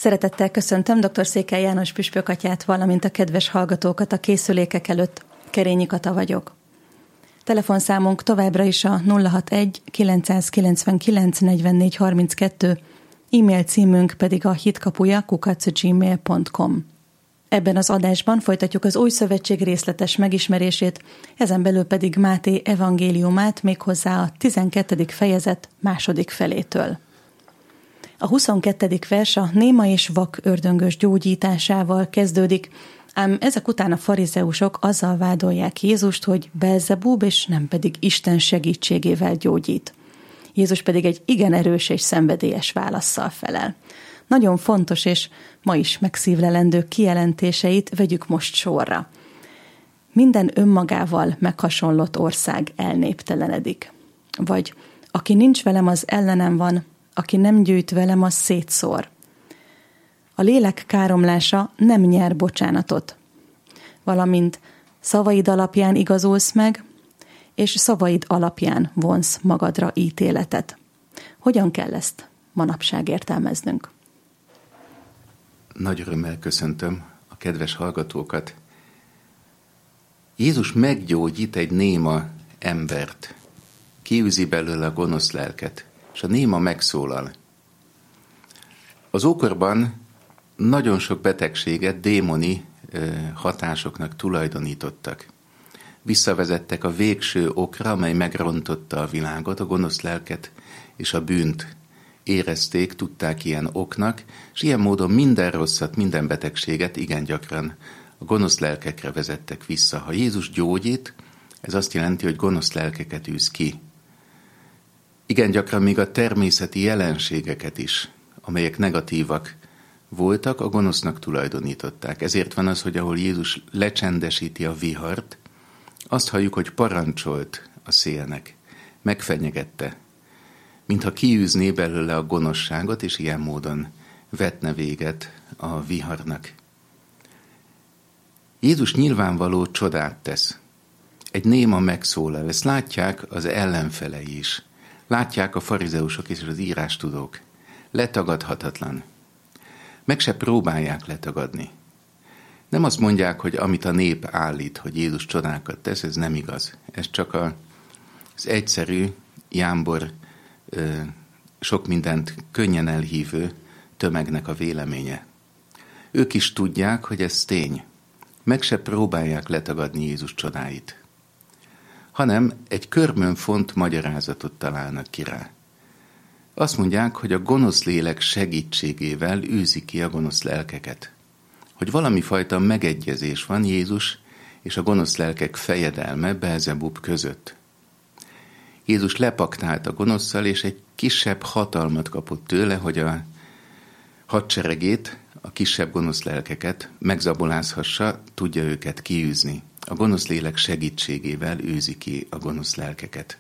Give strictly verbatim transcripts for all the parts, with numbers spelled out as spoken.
Szeretettel köszöntöm dr. Székely János püspökatyát, valamint a kedves hallgatókat a készülékek előtt. Kerényi Kata vagyok. Telefonszámunk továbbra is a nulla hatvanegy kilencszázkilencvenkilenc negyvennégy harminckettő, e-mail címünk pedig a hitkapuja kukac gmail pont com. Ebben az adásban folytatjuk az Új Szövetség részletes megismerését, ezen belül pedig Máté evangéliumát, méghozzá a tizenkettedik fejezet második felétől. A huszonkettedik vers a néma és vak ördöngös gyógyításával kezdődik, ám ezek után a farizeusok azzal vádolják Jézust, hogy Belzebub és nem pedig Isten segítségével gyógyít. Jézus pedig egy igen erős és szenvedélyes válasszal felel. Nagyon fontos és ma is megszívlelendő kijelentéseit vegyük most sorra. Minden önmagával meghasonlott ország elnéptelenedik. Vagy aki nincs velem, az ellenem van, aki nem gyűjt velem, az szétszór. A lélek káromlása nem nyer bocsánatot, valamint szavaid alapján igazolsz meg, és szavaid alapján vonsz magadra ítéletet. Hogyan kell ezt manapság értelmeznünk? Nagy örömmel köszöntöm a kedves hallgatókat. Jézus meggyógyít egy néma embert, kiűzi belőle a gonosz lelket, és a néma megszólal. Az ókorban nagyon sok betegséget démoni hatásoknak tulajdonítottak. Visszavezettek a végső okra, amely megrontotta a világot, a gonosz lelket és a bűnt érezték, tudták ilyen oknak, és ilyen módon minden rosszat, minden betegséget igen gyakran a gonosz lelkekre vezettek vissza. Ha Jézus gyógyít, ez azt jelenti, hogy gonosz lelkeket űz ki. Igen gyakran még a természeti jelenségeket is, amelyek negatívak voltak, a gonosznak tulajdonították. Ezért van az, hogy ahol Jézus lecsendesíti a vihart, azt halljuk, hogy parancsolt a szélnek, megfenyegette, mintha kiűzné belőle a gonoszságot, és ilyen módon vetne véget a viharnak. Jézus nyilvánvaló csodát tesz. Egy néma megszólal, ezt látják az ellenfelei is. Látják a farizeusok és az írástudók. Letagadhatatlan. Meg se próbálják letagadni. Nem azt mondják, hogy amit a nép állít, hogy Jézus csodákat tesz, ez nem igaz. Ez csak az egyszerű, jámbor, sok mindent könnyen elhívő tömegnek a véleménye. Ők is tudják, hogy ez tény. Meg se próbálják letagadni Jézus csodáit, hanem egy körmön font magyarázatot találnak ki rá. Azt mondják, hogy a gonosz lélek segítségével űzi ki a gonosz lelkeket. Hogy valami fajta megegyezés van Jézus és a gonosz lelkek fejedelme Belzebub között. Jézus lepaktált a gonoszszal, és egy kisebb hatalmat kapott tőle, hogy a hadseregét, a kisebb gonosz lelkeket megzabolázhassa, tudja őket kiűzni. A gonosz lélek segítségével űzi ki a gonosz lelkeket.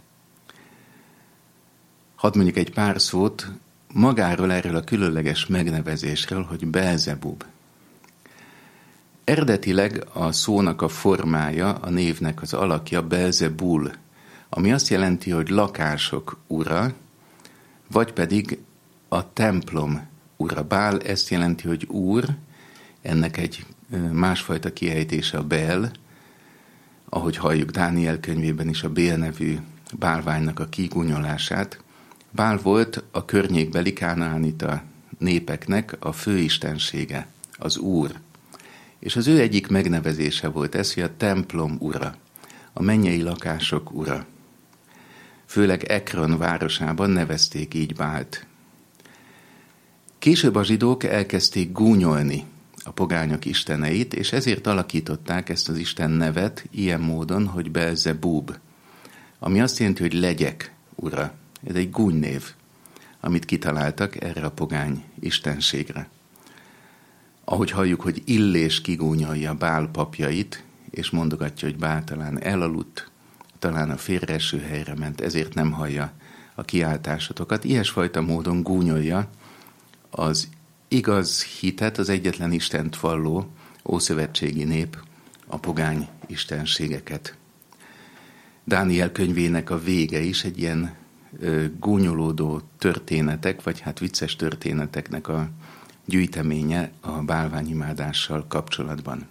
Hadd mondjuk egy pár szót magáról, erről a különleges megnevezésről, hogy Belzebub. Eredetileg a szónak a formája, a névnek az alakja Belzebul, ami azt jelenti, hogy lakások ura, vagy pedig a templom ura. Bál ezt jelenti, hogy úr, ennek egy másfajta kiejtése a Bel, ahogy halljuk Dániel könyvében is a Bél nevű bálványnak a kigúnyolását. Bál volt a környékbeli kánaánita népeknek a főistensége, az úr. És az ő egyik megnevezése volt ez, hogy a templom ura, a mennyei lakások ura. Főleg Ekron városában nevezték így Bált. Később a zsidók elkezdték gúnyolni a pogányok isteneit, és ezért alakították ezt az isten nevet ilyen módon, hogy Belzebub, ami azt jelenti, hogy legyek ura. Ez egy gúnynév, amit kitaláltak erre a pogány istenségre. Ahogy halljuk, hogy Illés kigúnyolja Bál papjait, és mondogatja, hogy Bál talán elaludt, talán a félreeső helyre ment, ezért nem hallja a kiáltásotokat. Ilyesfajta módon gúnyolja az igaz hitet, az egyetlen Istent valló ószövetségi nép, a pogány istenségeket. Dániel könyvének a vége is egy ilyen ö, gúnyolódó történetek, vagy hát vicces történeteknek a gyűjteménye a bálványimádással kapcsolatban.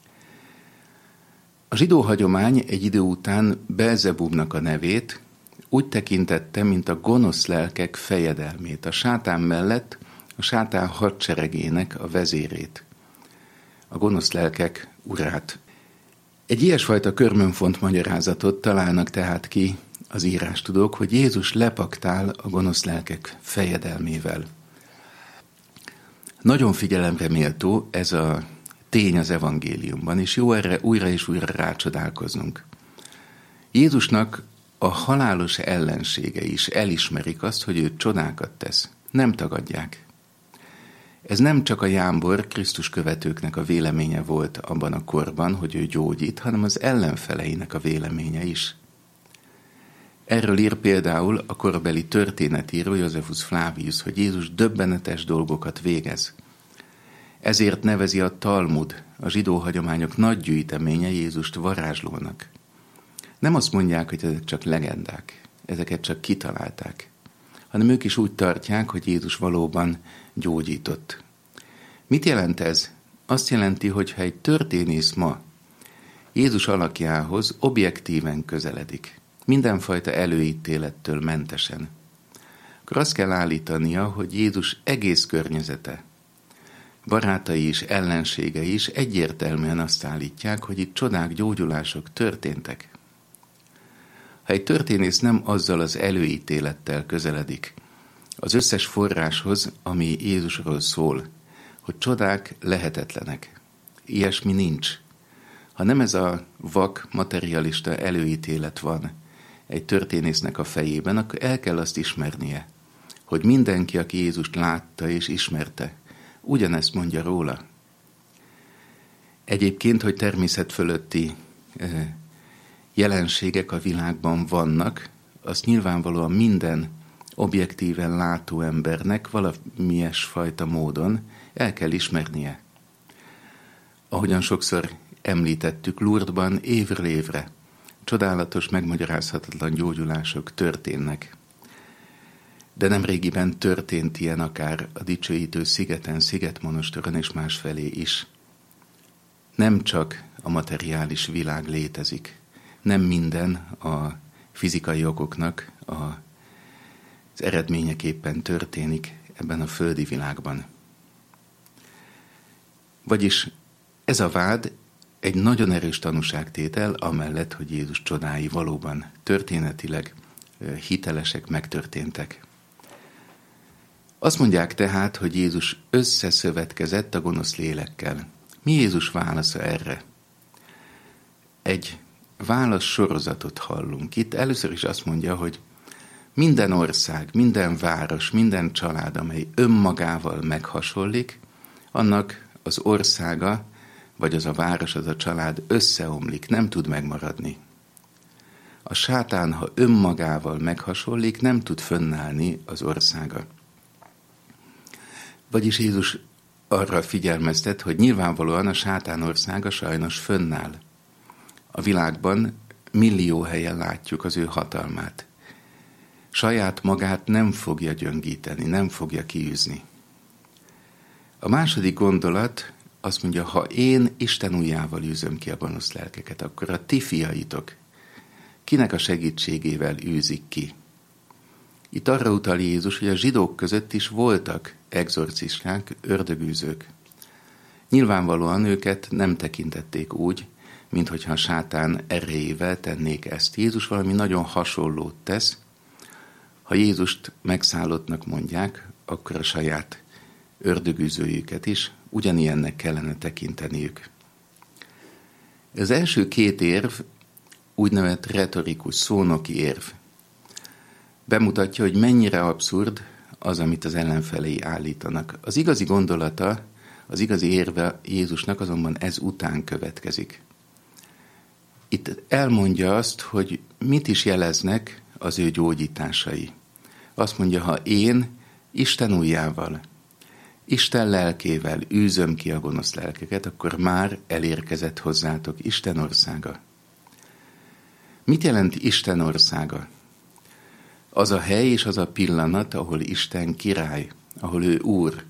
A zsidó hagyomány egy idő után Belzebubnak a nevét úgy tekintette, mint a gonosz lelkek fejedelmét, a sátán mellett a sátán hadseregének a vezérét, a gonosz lelkek urát. Egy ilyesfajta körmönfont magyarázatot találnak tehát ki az írástudók, hogy Jézus lepaktál a gonosz lelkek fejedelmével. Nagyon figyelemre méltó ez a tény az evangéliumban, és jó erre újra és újra rácsodálkoznunk. Jézusnak a halálos ellensége is elismerik azt, hogy ő csodákat tesz. Nem tagadják. Ez nem csak a jámbor Krisztus követőknek a véleménye volt abban a korban, hogy ő gyógyít, hanem az ellenfeleinek a véleménye is. Erről ír például a korbeli történetíró Josephus Flavius, hogy Jézus döbbenetes dolgokat végez. Ezért nevezi a Talmud, a zsidó hagyományok nagy gyűjteménye Jézust varázslónak. Nem azt mondják, hogy ezek csak legendák, ezeket csak kitalálták, hanem ők is úgy tartják, hogy Jézus valóban gyógyított. Mit jelent ez? Azt jelenti, hogy ha egy történész ma Jézus alakjához objektíven közeledik, mindenfajta előítélettől mentesen, akkor azt kell állítania, hogy Jézus egész környezete, barátai is, ellenségei is egyértelműen azt állítják, hogy itt csodák, gyógyulások történtek. Ha egy történész nem azzal az előítélettel közeledik az összes forráshoz, ami Jézusról szól, hogy csodák lehetetlenek, ilyesmi nincs. Ha nem ez a vak, materialista előítélet van egy történésznek a fejében, akkor el kell azt ismernie, hogy mindenki, aki Jézust látta és ismerte, ugyanezt mondja róla. Egyébként, hogy természet fölötti jelenségek a világban vannak, azt nyilvánvalóan minden objektíven látó embernek valamilyesfajta módon el kell ismernie. Ahogyan sokszor említettük, Lourdesban évről évre csodálatos, megmagyarázhatatlan gyógyulások történnek. De nemrégiben történt ilyen akár a Dicsőítő szigeten, Szigetmonostoron és másfelé is. Nem csak a materiális világ létezik, nem minden a fizikai okoknak az eredményeképpen történik ebben a földi világban. Vagyis ez a vád egy nagyon erős tanúságtétel, amellett, hogy Jézus csodái valóban történetileg hitelesek, megtörténtek. Azt mondják tehát, hogy Jézus összeszövetkezett a gonosz lélekkel. Mi Jézus válasza erre? Egy válasz sorozatot hallunk. Itt először is azt mondja, hogy minden ország, minden város, minden család, amely önmagával meghasonlik, annak az országa, vagy az a város, az a család összeomlik, nem tud megmaradni. A sátán, ha önmagával meghasonlik, nem tud fönnállni az országa. Vagyis Jézus arra figyelmeztet, hogy nyilvánvalóan a sátán országa sajnos fönnáll. A világban millió helyen látjuk az ő hatalmát. Saját magát nem fogja gyöngíteni, nem fogja kiűzni. A második gondolat azt mondja, ha én Isten ujjával űzöm ki a gonosz lelkeket, akkor a ti fiaitok kinek a segítségével űzik ki? Itt arra utal Jézus, hogy a zsidók között is voltak egzorcisták, ördögűzők. Nyilvánvalóan őket nem tekintették úgy, minthogyha a sátán erejével tennék ezt. Jézus valami nagyon hasonlót tesz. Ha Jézust megszállottnak mondják, akkor a saját ördögűzőjüket is ugyanilyennek kellene tekinteniük. Az első két érv úgynevezett retorikus, szónoki érv. Bemutatja, hogy mennyire abszurd az, amit az ellenfelei állítanak. Az igazi gondolata, az igazi érve Jézusnak azonban ez után következik. Itt elmondja azt, hogy mit is jeleznek az ő gyógyításai. Azt mondja, ha én Isten ujjával, Isten lelkével űzöm ki a gonosz lelkeket, akkor már elérkezett hozzátok Isten országa. Mit jelent Isten országa? Az a hely és az a pillanat, ahol Isten király, ahol ő úr,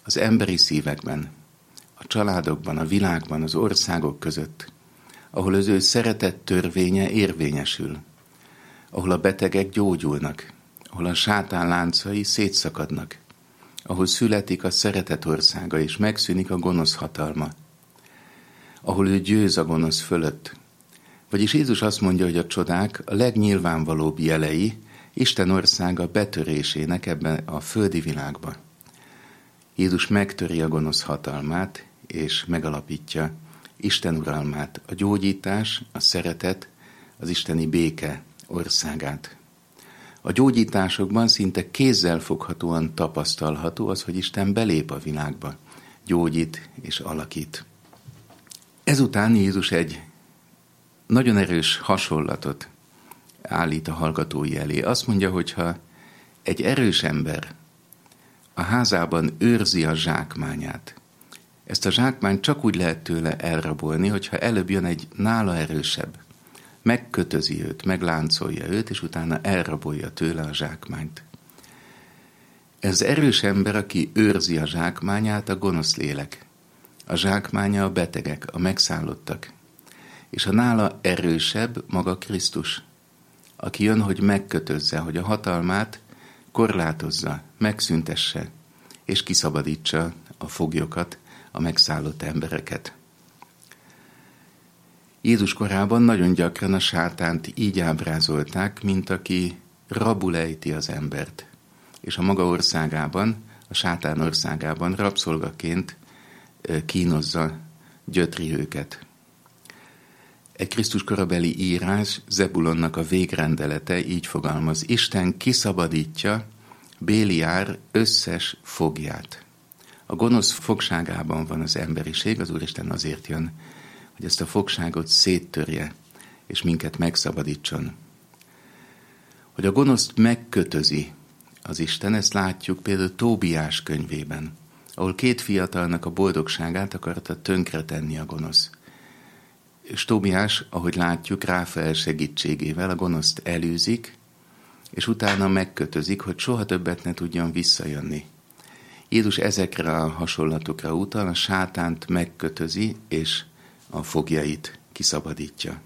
az emberi szívekben, a családokban, a világban, az országok között, ahol az ő szeretet törvénye érvényesül, ahol a betegek gyógyulnak, ahol a sátán láncai szétszakadnak, ahol születik a szeretet országa, és megszűnik a gonosz hatalma, ahol ő győz a gonosz fölött. Vagyis Jézus azt mondja, hogy a csodák a legnyilvánvalóbb jelei Isten országa betörésének ebben a földi világba. Jézus megtöri a gonosz hatalmát, és megalapítja Isten uralmát, a gyógyítás, a szeretet, az isteni béke országát. A gyógyításokban szinte kézzelfoghatóan tapasztalható az, hogy Isten belép a világba, gyógyít és alakít. Ezután Jézus egy nagyon erős hasonlatot állít a hallgatói elé. Azt mondja, hogyha egy erős ember a házában őrzi a zsákmányát, ezt a zsákmányt csak úgy lehet tőle elrabolni, hogyha előbb jön egy nála erősebb, megkötözi őt, megláncolja őt, és utána elrabolja tőle a zsákmányt. Ez erős ember, aki őrzi a zsákmányát, a gonosz lélek. A zsákmánya a betegek, a megszállottak. És a nála erősebb maga Krisztus, aki jön, hogy megkötözze, hogy a hatalmát korlátozza, megszüntesse, és kiszabadítsa a foglyokat, a megszállott embereket. Jézus korában nagyon gyakran a sátánt így ábrázolták, mint aki rabul ejti az embert, és a maga országában, a sátán országában rabszolgaként kínozza, gyötri őket. Egy Krisztus korabeli írás, Zebulonnak a végrendelete így fogalmaz: Isten kiszabadítja Béliár összes fogját. A gonosz fogságában van az emberiség, az Úristen azért jön, hogy ezt a fogságot széttörje, és minket megszabadítson. Hogy a gonoszt megkötözi az Isten, ezt látjuk például Tóbiás könyvében, ahol két fiatalnak a boldogságát akarta tönkretenni a gonosz. És Tóbiás, ahogy látjuk, Ráfael segítségével a gonoszt elűzik, és utána megkötözik, hogy soha többet ne tudjon visszajönni. Jézus ezekre a hasonlatokra utal, a sátánt megkötözi, és a fogjait kiszabadítja.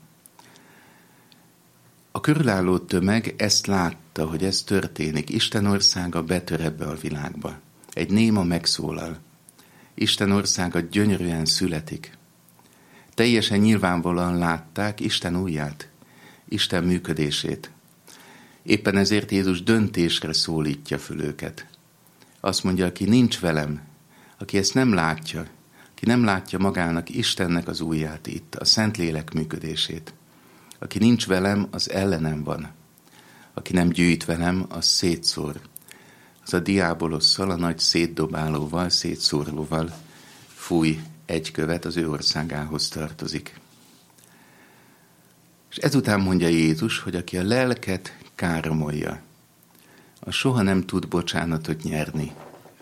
A körülálló tömeg ezt látta, hogy ez történik. Isten országa betör ebbe a világba. Egy néma megszólal. Isten országa gyönyörűen születik. Teljesen nyilvánvalóan látták Isten ujját, Isten működését. Éppen ezért Jézus döntésre szólítja föl őket. Azt mondja, aki nincs velem, aki ezt nem látja, aki nem látja magának Istennek az ujját itt, a Szentlélek működését. Aki nincs velem, az ellenem van. Aki nem gyűjt velem, az szétszór. Az a diábolosszal, a nagy szétdobálóval, szétszórlóval fúj egy követ, az ő országához tartozik. És ezután mondja Jézus, hogy aki a lelket káromolja, az soha nem tud bocsánatot nyerni.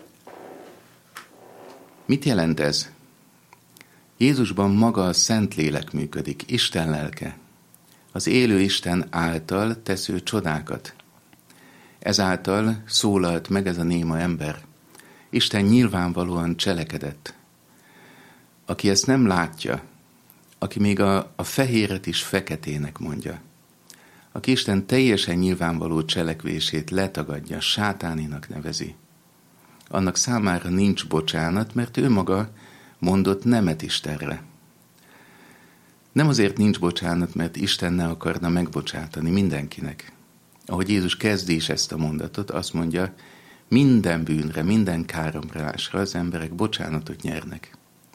Mit jelent ez? Jézusban maga a Szentlélek működik, Isten lelke. Az élő Isten által tesz ő csodákat. Ezáltal szólalt meg ez a néma ember. Isten nyilvánvalóan cselekedett. Aki ezt nem látja, aki még a, a fehéret is feketének mondja, aki Isten teljesen nyilvánvaló cselekvését letagadja, sátáninak nevezi, annak számára nincs bocsánat, mert ő maga mondott nemet Istenre. Nem azért nincs bocsánat, mert Isten ne akarna megbocsátani mindenkinek. Ahogy Jézus kezdi is ezt a mondatot, azt mondja, minden bűnre, minden káromlásra az emberek bocsánatot nyernek.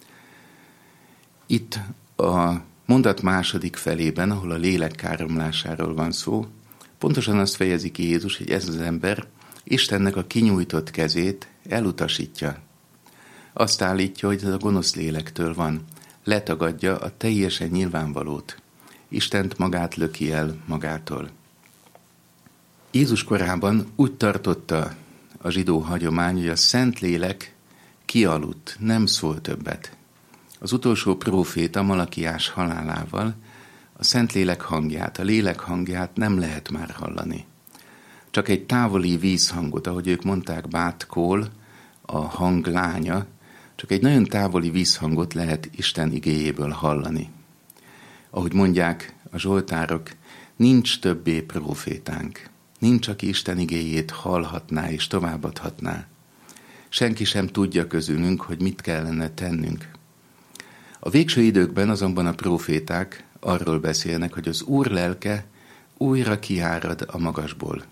Itt a mondat második felében, ahol a lélek káromlásáról van szó, pontosan azt fejezi ki Jézus, hogy ez az ember Istennek a kinyújtott kezét elutasítja. Azt állítja, hogy ez a gonosz lélektől van. Letagadja a teljesen nyilvánvalót. Istent magát löki el magától. Jézus korában úgy tartotta a zsidó hagyomány, hogy a Szentlélek kialudt, nem szól többet. Az utolsó próféta Malakiás halálával a Szentlélek hangját, a lélek hangját nem lehet már hallani. Csak egy távoli vízhangot, ahogy ők mondták, bátkól, a hang lánya, csak egy nagyon távoli vízhangot lehet Isten igéjéből hallani. Ahogy mondják a zsoltárok, nincs többé prófétánk. Nincs, aki Isten igéjét hallhatná és továbbadhatná. Senki sem tudja közülünk, hogy mit kellene tennünk. A végső időkben azonban a próféták arról beszélnek, hogy az Úr lelke újra kiárad a magasból.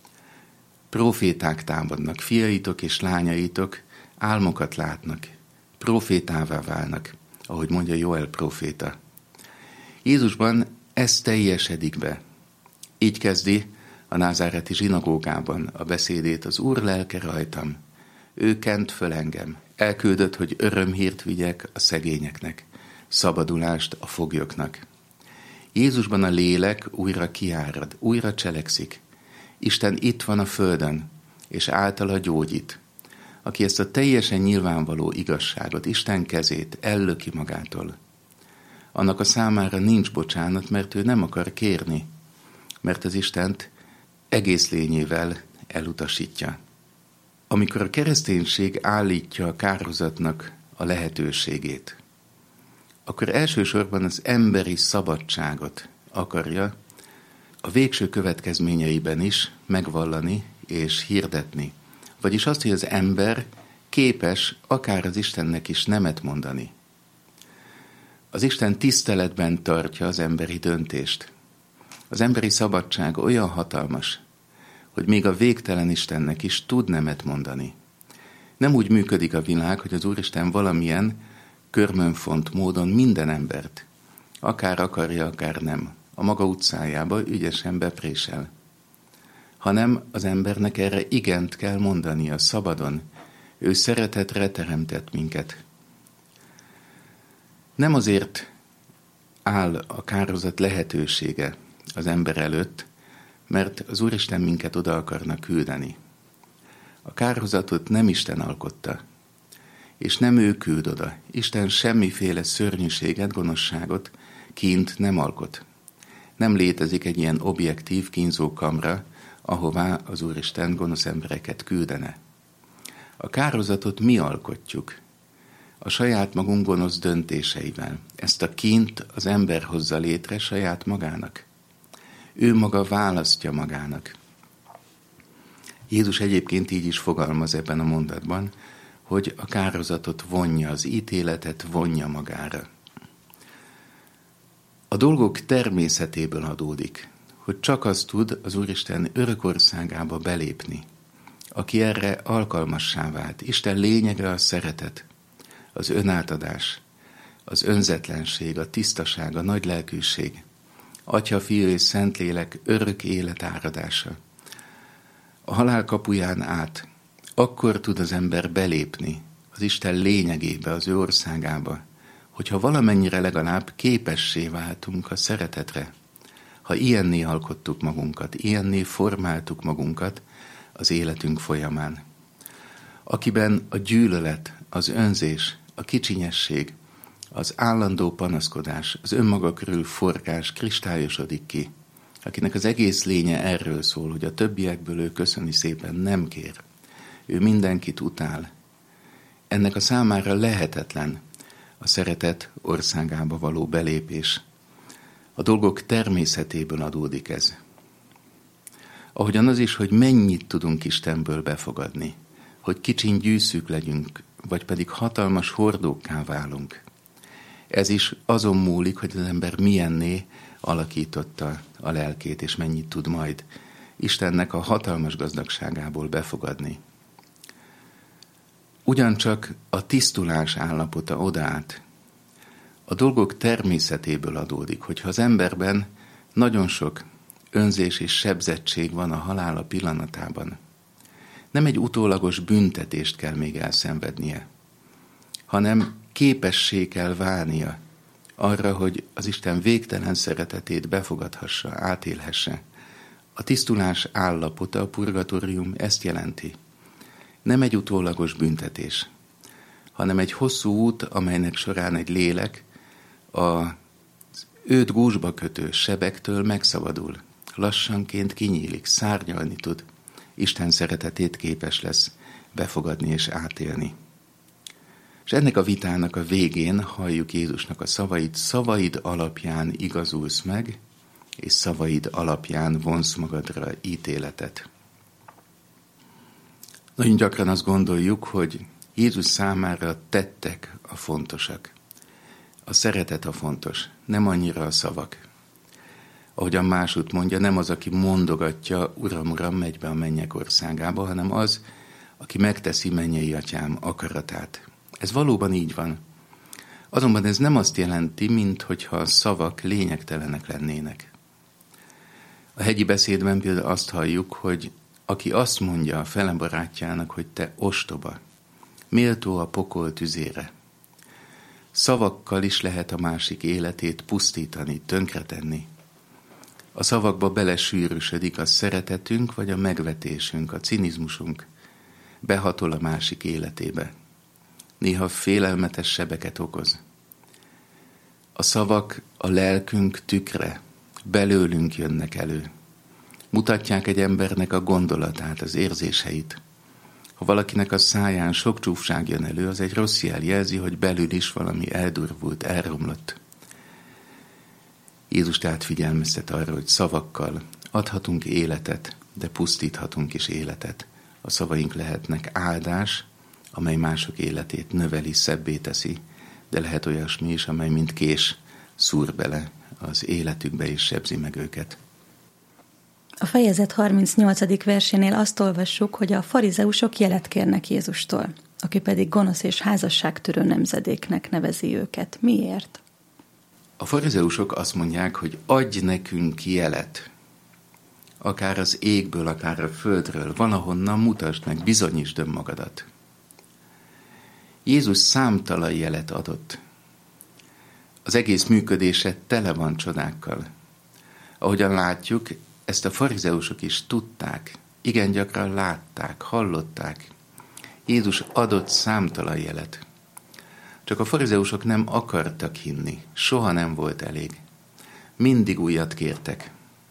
Próféták támadnak, fiaitok és lányaitok álmokat látnak, prófétává válnak, ahogy mondja Joel próféta. Jézusban ez teljesedik be. Így kezdi a názáreti zsinagógában a beszédét: az Úr lelke rajtam, ő kent föl engem, elküldött, hogy örömhírt vigyek a szegényeknek, szabadulást a foglyoknak. Jézusban a lélek újra kiárad, újra cselekszik. Isten itt van a földön, és általa gyógyít. Aki ezt a teljesen nyilvánvaló igazságot, Isten kezét ellöki magától, annak a számára nincs bocsánat, mert ő nem akar kérni, mert az Istent egész lényével elutasítja. Amikor a kereszténység állítja a kárhozatnak a lehetőségét, akkor elsősorban az emberi szabadságot akarja a végső következményeiben is megvallani és hirdetni. Vagyis azt, hogy az ember képes akár az Istennek is nemet mondani. Az Isten tiszteletben tartja az emberi döntést. Az emberi szabadság olyan hatalmas, hogy még a végtelen Istennek is tud nemet mondani. Nem úgy működik a világ, hogy az Úristen valamilyen körmönfont módon minden embert, akár akarja, akár nem, a maga utcájába ügyesen beprésel. Hanem az embernek erre igent kell mondania szabadon. Ő szeretetre teremtett minket. Nem azért áll a kárhozat lehetősége az ember előtt, mert az Úristen minket oda akarna küldeni. A kárhozatot nem Isten alkotta, és nem ő küld oda. Isten semmiféle szörnyűséget, gonoszságot, kínt nem alkot. Nem létezik egy ilyen objektív kínzókamra, ahová az Úristen gonosz embereket küldene. A kárhozatot mi alkotjuk, a saját magunk gonosz döntéseivel. Ezt a kínt az ember hozza létre saját magának. Ő maga választja magának. Jézus egyébként így is fogalmaz ebben a mondatban, hogy a kárhozatot vonja, az ítéletet vonja magára. A dolgok természetéből adódik, hogy csak az tud az Úristen örök országába belépni, aki erre alkalmassá vált. Isten lényege a szeretet, az önátadás, az önzetlenség, a tisztaság, a nagy lelkűség, Atya, Fiú és Szentlélek örök élet áradása. A halál kapuján át akkor tud az ember belépni az Isten lényegébe, az ő országába, hogyha valamennyire legalább képessé váltunk a szeretetre. Ha ilyenné alkottuk magunkat, ilyenné formáltuk magunkat az életünk folyamán. Akiben a gyűlölet, az önzés, a kicsinyesség, az állandó panaszkodás, az önmaga körül forgás kristályosodik ki, akinek az egész lénye erről szól, hogy a többiekből ő köszöni szépen nem kér. Ő mindenkit utál. Ennek a számára lehetetlen a szeretet országába való belépés. A dolgok természetéből adódik ez. Ahogyan az is, hogy mennyit tudunk Istenből befogadni, hogy kicsin gyűszűk legyünk, vagy pedig hatalmas hordókká válunk. Ez is azon múlik, hogy az ember milyenné alakította a lelkét, és mennyit tud majd Istennek a hatalmas gazdagságából befogadni. Ugyancsak a tisztulás állapota odaát a dolgok természetéből adódik, hogyha az emberben nagyon sok önzés és sebzettség van a halála pillanatában. Nem egy utólagos büntetést kell még elszenvednie, hanem képessé kell válnia arra, hogy az Isten végtelen szeretetét befogadhassa, átélhesse. A tisztulás állapota, a purgatórium ezt jelenti. Nem egy utólagos büntetés, hanem egy hosszú út, amelynek során egy lélek az őt gúzsba kötő sebektől megszabadul. Lassanként kinyílik, szárnyalni tud. Isten szeretetét képes lesz befogadni és átélni. És ennek a vitának a végén halljuk Jézusnak a szavait: szavaid alapján igazulsz meg, és szavaid alapján vonsz magadra ítéletet. Nagyon gyakran azt gondoljuk, hogy Jézus számára a tettek a fontosak. A szeretet a fontos, nem annyira a szavak. Ahogyan másút mondja, nem az, aki mondogatja, Uram, Uram, megy be a mennyek országába, hanem az, aki megteszi mennyei atyám akaratát. Ez valóban így van. Azonban ez nem azt jelenti, minthogyha a szavak lényegtelenek lennének. A hegyi beszédben például azt halljuk, hogy aki azt mondja a fele barátjának, hogy te ostoba, méltó a pokol tüzére. Szavakkal is lehet a másik életét pusztítani, tönkretenni. A szavakba belesűrűsödik a szeretetünk, vagy a megvetésünk, a cinizmusunk. Behatol a másik életébe. Néha félelmetes sebeket okoz. A szavak a lelkünk tükre, belőlünk jönnek elő. Mutatják egy embernek a gondolatát, az érzéseit. Ha valakinek a száján sok csúfság jön elő, az egy rossz jel, jelzi, hogy belül is valami eldurvult, elromlott. Jézus tehát figyelmeztet arra, hogy szavakkal adhatunk életet, de pusztíthatunk is életet. A szavaink lehetnek áldás, amely mások életét növeli, szebbé teszi, de lehet olyasmi is, amely mint kés szúr bele az életükbe és sebzi meg őket. A fejezet harmincnyolcadik versénél azt olvassuk, hogy a farizeusok jelet kérnek Jézustól, aki pedig gonosz és házasságtörő nemzedéknek nevezi őket. Miért? A farizeusok azt mondják, hogy adj nekünk jelet, akár az égből, akár a földről, valahonnan mutasd meg, bizonyítsd önmagadat. Jézus számtalan jelet adott. Az egész működése tele van csodákkal. Ahogyan látjuk, ezt a farizeusok is tudták, igen gyakran látták, hallották. Jézus adott számtalan jelet. Csak a farizeusok nem akartak hinni, soha nem volt elég. Mindig újat kértek.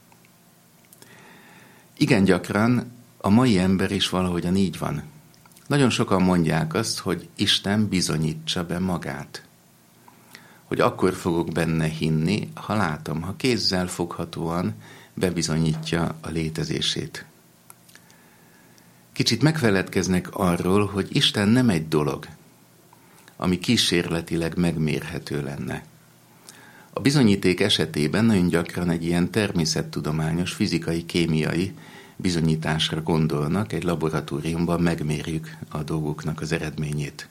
Igen gyakran a mai ember is valahogyan így van. Nagyon sokan mondják azt, hogy Isten bizonyítsa be magát. Hogy akkor fogok benne hinni, ha látom, ha kézzel foghatóan bebizonyítja a létezését. Kicsit megfeledkeznek arról, hogy Isten nem egy dolog, ami kísérletileg megmérhető lenne. A bizonyíték esetében nagyon gyakran egy ilyen természettudományos, fizikai, kémiai bizonyításra gondolnak, egy laboratóriumban megmérjük a dolgoknak az eredményét.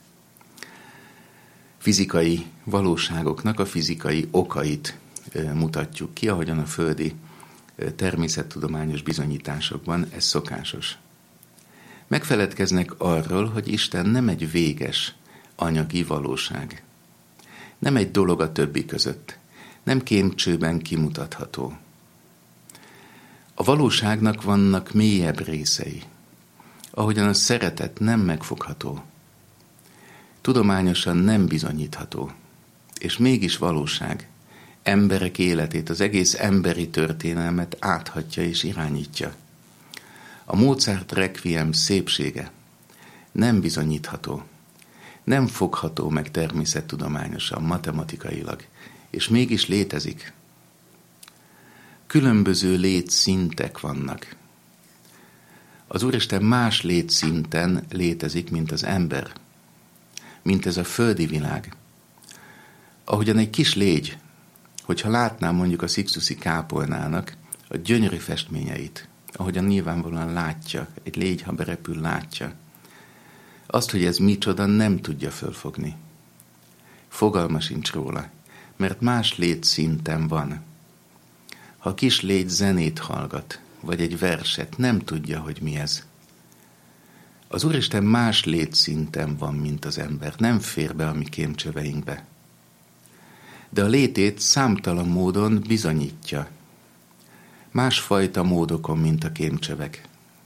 Fizikai valóságoknak a fizikai okait mutatjuk ki, ahogyan a földi természettudományos bizonyításokban ez szokásos. Megfeledkeznek arról, hogy Isten nem egy véges anyagi valóság. Nem egy dolog a többi között. Nem kémcsőben kimutatható. A valóságnak vannak mélyebb részei, ahogyan a szeretet nem megfogható. Tudományosan nem bizonyítható, és mégis valóság. Emberek életét, az egész emberi történelmet áthatja és irányítja. A Mozart requiem szépsége nem bizonyítható, nem fogható meg természettudományosan, matematikailag, és mégis létezik. Különböző létszintek vannak. Az Úristen más létszinten létezik, mint az ember, mint ez a földi világ. Ahogyan egy kis légy, hogyha látnám mondjuk a Sixtusi kápolnának a gyönyörű festményeit, ahogyan nyilvánvalóan látja, egy légy, ha berepül, látja, azt, hogy ez micsoda, nem tudja fölfogni. Fogalma sincs róla, mert más létszinten van. Ha a kis légy zenét hallgat, vagy egy verset, nem tudja, hogy mi ez. Az Úristen más létszinten van, mint az ember, nem fér be a mi kémcsöveinkbe. De a létét számtalan módon bizonyítja. Másfajta módokon, mint a kémcsövek.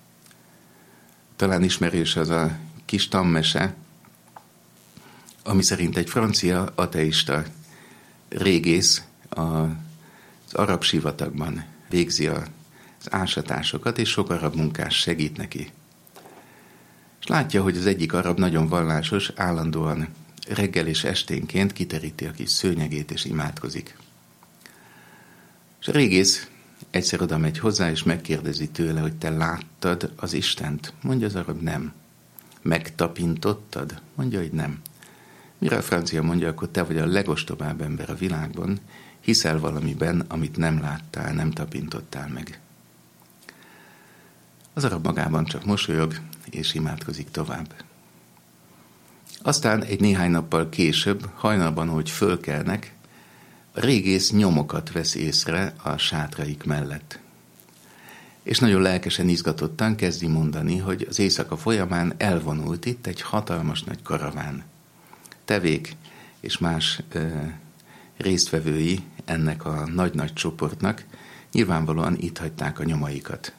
Talán ismerős az a kis tanmese, ami szerint egy francia ateista régész az arab sivatagban végzi az ásatásokat, és sok arab munkás segít neki. És látja, hogy az egyik arab nagyon vallásos, állandóan reggel és esténként kiteríti a kis szőnyegét és imádkozik. És a régész egyszer oda megy hozzá, és megkérdezi tőle, hogy te láttad az Istent? Mondja az arab, nem. Megtapintottad? Mondja, hogy nem. Mire a francia mondja, akkor te vagy a legostobább ember a világban, hiszel valamiben, amit nem láttál, nem tapintottál meg. Az arab magában csak mosolyog, és imádkozik tovább. Aztán egy néhány nappal később, hajnalban, hogy fölkelnek, a régész nyomokat vesz észre a sátraik mellett. És nagyon lelkesen, izgatottan kezdi mondani, hogy az éjszaka folyamán elvonult itt egy hatalmas nagy karaván. Tevék és más ö, résztvevői ennek a nagy-nagy csoportnak nyilvánvalóan itt hagyták a nyomaikat.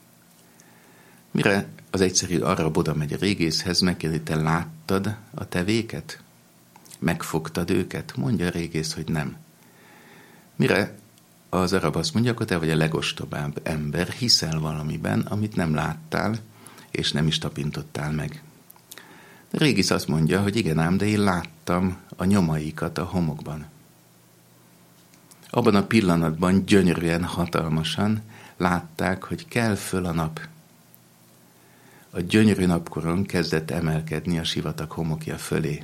Mire az egyszerű arab oda megy a régészhez, megkérdezi, te láttad a tevéket? Megfogtad őket? Mondja a régész, hogy nem. Mire az arab azt mondja, akkor te vagy a legostobább ember, hiszel valamiben, amit nem láttál, és nem is tapintottál meg. A régész azt mondja, hogy igen ám, de én láttam a nyomaikat a homokban. Abban a pillanatban gyönyörűen, hatalmasan látták, hogy kell föl a nap. A gyönyörű napkoron kezdett emelkedni a sivatag homokja fölé.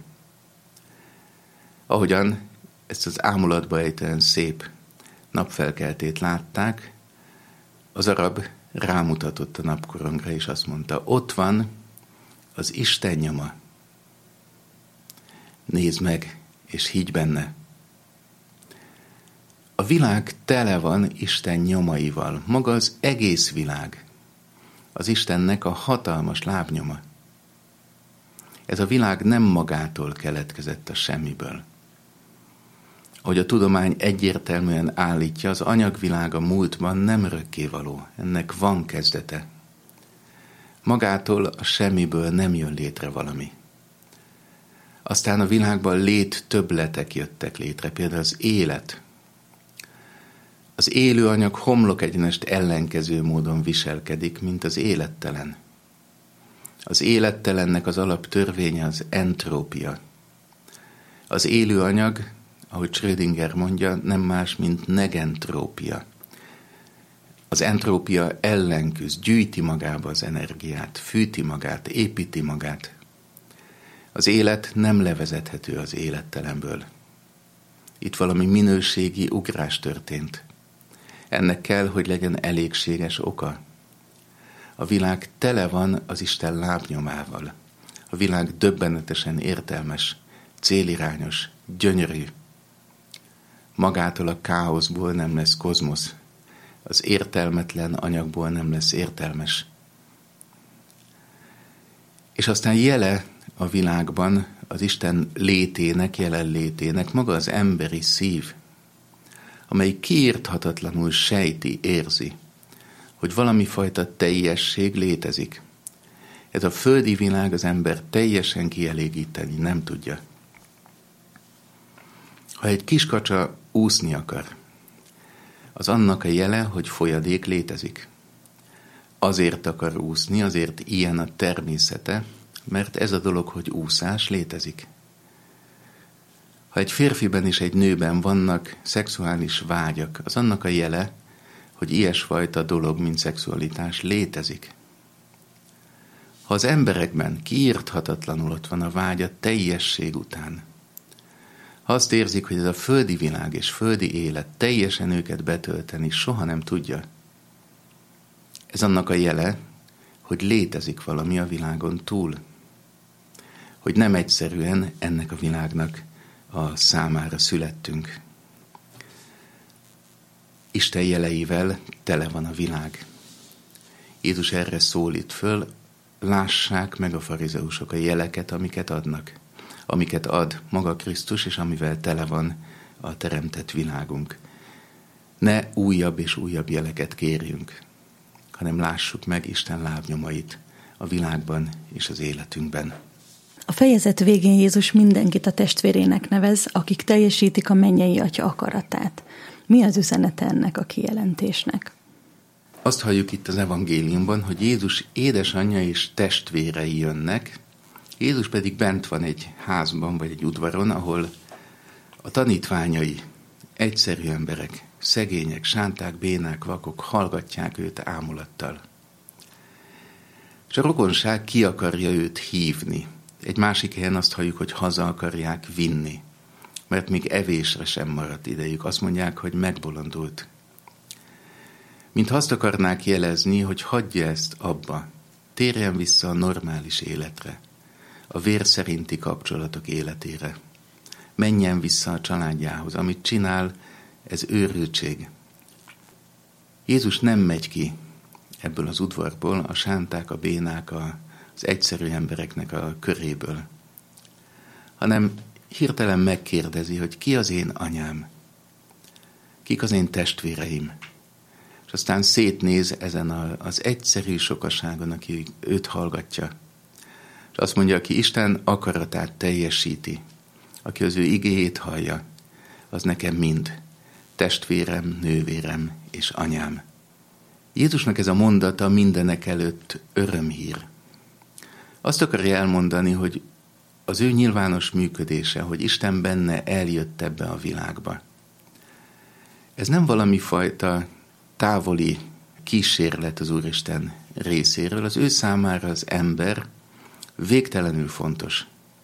Ahogyan ezt az ámulatba ejtően szép napfelkeltét látták, az arab rámutatott a napkorongra, és azt mondta, ott van az Isten nyoma. Nézd meg, és higgy benne. A világ tele van Isten nyomaival, maga az egész világ. Az Istennek a hatalmas lábnyoma. Ez a világ nem magától keletkezett a semmiből. Ahogy a tudomány egyértelműen állítja, az anyagvilág a múltban nem örökkévaló, ennek van kezdete. Magától a semmiből nem jön létre valami. Aztán a világban lét többletek jöttek létre, például az élet. Az élő anyag homlok egyenest ellenkező módon viselkedik, mint az élettelen. Az élettelennek az alaptörvénye az entrópia. Az élő anyag, ahogy Schrödinger mondja, nem más, mint negentrópia. Az entrópia ellen küzd, gyűjti magába az energiát, fűti magát, építi magát. Az élet nem levezethető az élettelenből. Itt valami minőségi ugrás történt. Ennek kell, hogy legyen elégséges oka. A világ tele van az Isten lábnyomával. A világ döbbenetesen értelmes, célirányos, gyönyörű. Magától a káoszból nem lesz kozmosz. Az értelmetlen anyagból nem lesz értelmes. És aztán jele a világban az Isten létének, jelenlétének maga az emberi szív, amely kiírthatatlanul sejti, érzi, hogy valami fajta teljesség létezik. Ez a földi világ az ember teljesen kielégíteni nem tudja. Ha egy kiskacsa úszni akar, az annak a jele, hogy folyadék létezik. Azért akar úszni, azért ilyen a természete, mert ez a dolog, hogy úszás létezik. Ha egy férfiben és egy nőben vannak szexuális vágyak, az annak a jele, hogy ilyesfajta dolog, mint szexualitás létezik. Ha az emberekben kiírthatatlanul ott van a vágy a teljesség után, ha azt érzik, hogy ez a földi világ és földi élet teljesen őket betölteni soha nem tudja, ez annak a jele, hogy létezik valami a világon túl. Hogy nem egyszerűen ennek a világnak a számára születtünk. Isten jeleivel tele van a világ. Jézus erre szólít föl, lássák meg a farizeusok a jeleket, amiket adnak. Amiket ad maga Krisztus, és amivel tele van a teremtett világunk. Ne újabb és újabb jeleket kérjünk, hanem lássuk meg Isten lábnyomait a világban és az életünkben. A fejezet végén Jézus mindenkit a testvérének nevez, akik teljesítik a mennyei Atya akaratát. Mi az üzenete ennek a kijelentésnek? Azt halljuk itt az evangéliumban, hogy Jézus édesanyja és testvérei jönnek, Jézus pedig bent van egy házban vagy egy udvaron, ahol a tanítványai, egyszerű emberek, szegények, sánták, bénák, vakok hallgatják őt ámulattal. És a rokonság ki akarja őt hívni. Egy másik helyen azt halljuk, hogy haza akarják vinni, mert még evésre sem maradt idejük. Azt mondják, hogy megbolondult. Mintha azt akarnák jelezni, hogy hagyja ezt abba, térjen vissza a normális életre, a vér szerinti kapcsolatok életére. Menjen vissza a családjához, amit csinál, ez őrültség. Jézus nem megy ki ebből az udvarból, a sánták, a bénák, az egyszerű embereknek a köréből, hanem hirtelen megkérdezi, hogy ki az én anyám, kik az én testvéreim, és aztán szétnéz ezen az egyszerű sokaságon, aki őt hallgatja, és azt mondja, aki Isten akaratát teljesíti, aki az ő igéjét hallja, az nekem mind testvérem, nővérem és anyám. Jézusnak ez a mondata mindenek előtt örömhír. Azt akarja elmondani, hogy az ő nyilvános működése, hogy Isten benne eljött ebbe a világba. Ez nem valami fajta távoli kísérlet az Úristen részéről, az ő számára az ember végtelenül fontos.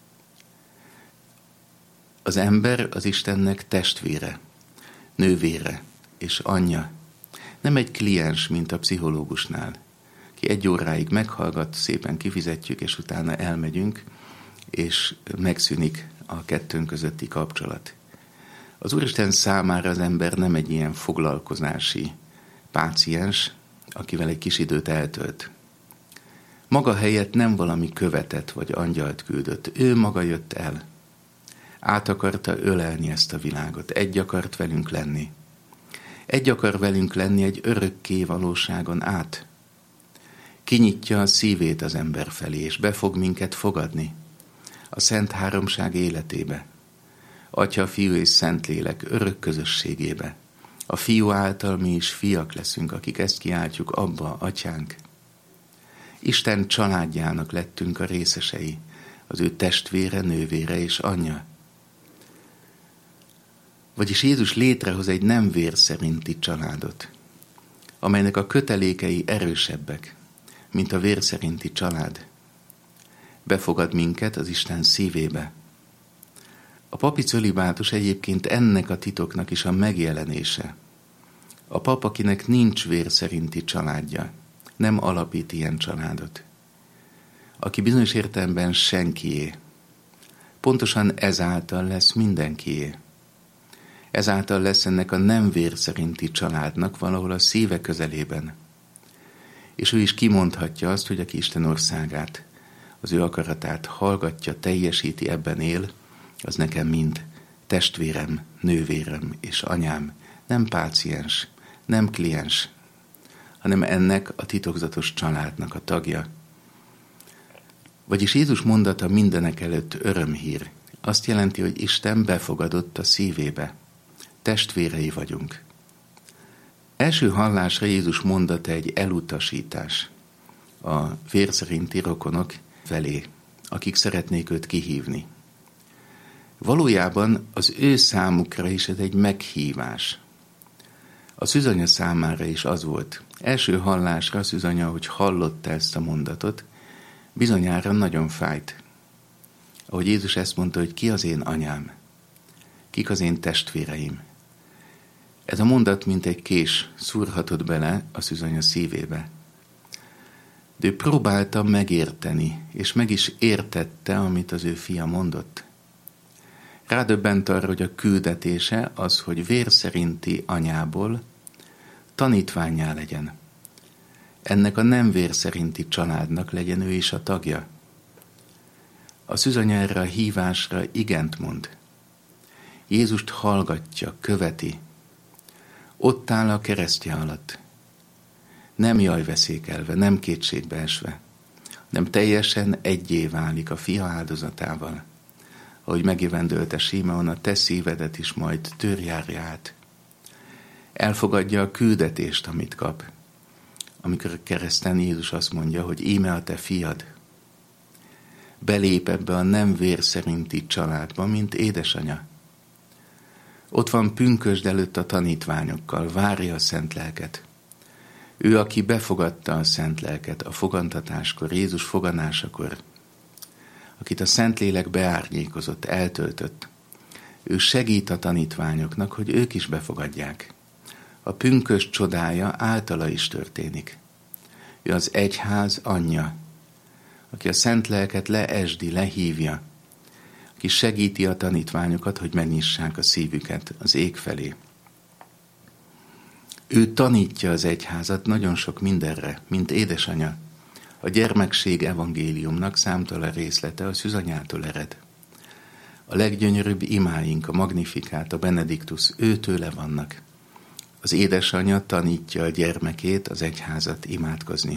Az ember az Istennek testvére, nővére és anyja. Nem egy kliens, mint a pszichológusnál, ki egy óráig meghallgat, szépen kifizetjük, és utána elmegyünk, és megszűnik a kettőnk közötti kapcsolat. Az Úristen számára az ember nem egy ilyen foglalkozási páciens, akivel egy kis időt eltölt. Maga helyett nem valami követet vagy angyalt küldött, ő maga jött el. Át akarta ölelni ezt a világot, egy akart velünk lenni. Egy akar velünk lenni egy örökké valóságon át. Kinyitja a szívét az ember felé, és be fog minket fogadni a Szent Háromság életébe, Atya, Fiú és Szentlélek örök közösségébe. A Fiú által mi is fiak leszünk, akik ezt kiáltjuk, Abba, Atyánk. Isten családjának lettünk a részesei, az ő testvére, nővére és anyja. Vagyis Jézus létrehoz egy nem vér szerinti családot, amelynek a kötelékei erősebbek, mint a vér szerinti család. Befogad minket az Isten szívébe. A papi cölibátus egyébként ennek a titoknak is a megjelenése. A pap, akinek nincs vér szerinti családja, nem alapít ilyen családot. Aki bizonyos értelemben senkié. Pontosan ezáltal lesz mindenkié. Ezáltal lesz ennek a nem vér szerinti családnak valahol a szíve közelében. És ő is kimondhatja azt, hogy aki Isten országát, az ő akaratát hallgatja, teljesíti, ebben él, az nekem mind testvérem, nővérem és anyám, nem páciens, nem kliens, hanem ennek a titokzatos családnak a tagja. Vagyis Jézus mondata mindenek előtt örömhír. Azt jelenti, hogy Isten befogadott a szívébe. Testvérei vagyunk. Első hallásra Jézus mondata egy elutasítás a vér szerinti rokonok felé, akik szeretnék őt kihívni. Valójában az ő számukra is ez egy meghívás. A szűzanya számára is az volt. Első hallásra a szűzanya, hogy hallotta ezt a mondatot, bizonyára nagyon fájt. Ahogy Jézus ezt mondta, hogy ki az én anyám, kik az én testvéreim. Ez a mondat, mint egy kés, szúrhatott bele a szűzanya szívébe. De ő próbálta megérteni, és meg is értette, amit az ő fia mondott. Rádöbbent arra, hogy a küldetése az, hogy vér szerinti anyából tanítvánnyá legyen. Ennek a nem vér szerinti családnak legyen ő is a tagja. A szűzanya erre a hívásra igent mond. Jézust hallgatja, követi. Ott áll a keresztje alatt. Nem jajveszékelve, nem kétségbeesve, nem teljesen egyé válik a fia áldozatával. Ahogy megjövendölte Simeon, a te szívedet is majd törjárja át. Elfogadja a küldetést, amit kap. amikor a kereszten Jézus azt mondja, hogy íme a te fiad. Belép ebbe a nem vér szerinti családba, mint édesanya. Ott van pünkösd előtt a tanítványokkal, várja a szent lelket. Ő, aki befogadta a szent lelket a fogantatáskor, Jézus foganásakor, akit a Szentlélek beárnyékozott, eltöltött. Ő segít a tanítványoknak, hogy ők is befogadják. A pünkösd csodája általa is történik. Ő az egyház anyja, aki a szent lelket leesdi, lehívja, aki segíti a tanítványokat, hogy megnyissák a szívüket az ég felé. Ő tanítja az egyházat nagyon sok mindenre, mint édesanya. A gyermekség evangéliumnak számtalan részlete a szűzanyától ered. A leggyönyörűbb imáink, a Magnifikát, a Benediktus őtőle vannak. Az édesanya tanítja a gyermekét, az egyházat imádkozni.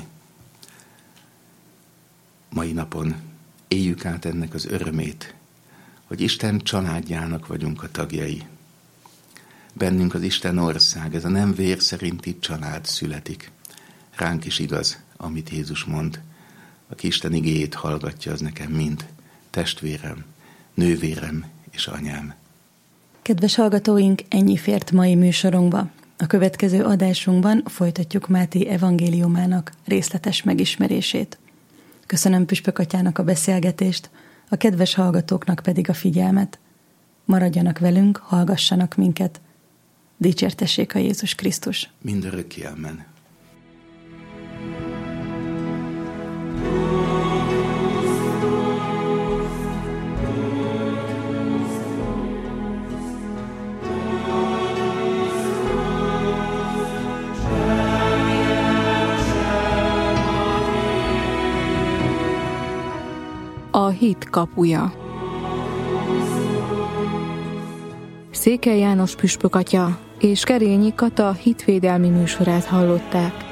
Mai napon éljük át ennek az örömét, hogy Isten családjának vagyunk a tagjai. Bennünk az Isten ország, ez a nem vér szerinti család születik. Ránk is igaz, amit Jézus mond. Aki Isten igéjét hallgatja, az nekem mind testvérem, nővérem és anyám. Kedves hallgatóink, ennyi fért mai műsorunkba. A következő adásunkban folytatjuk Máté evangéliumának részletes megismerését. Köszönöm Püspök atyának a beszélgetést, a kedves hallgatóknak pedig a figyelmet. Maradjanak velünk, hallgassanak minket. Dicsértessék a Jézus Krisztus. Mindörökké, amen. A hit kapuja. Székely János püspök atya és Kerényi Kata hitvédelmi műsorát hallották.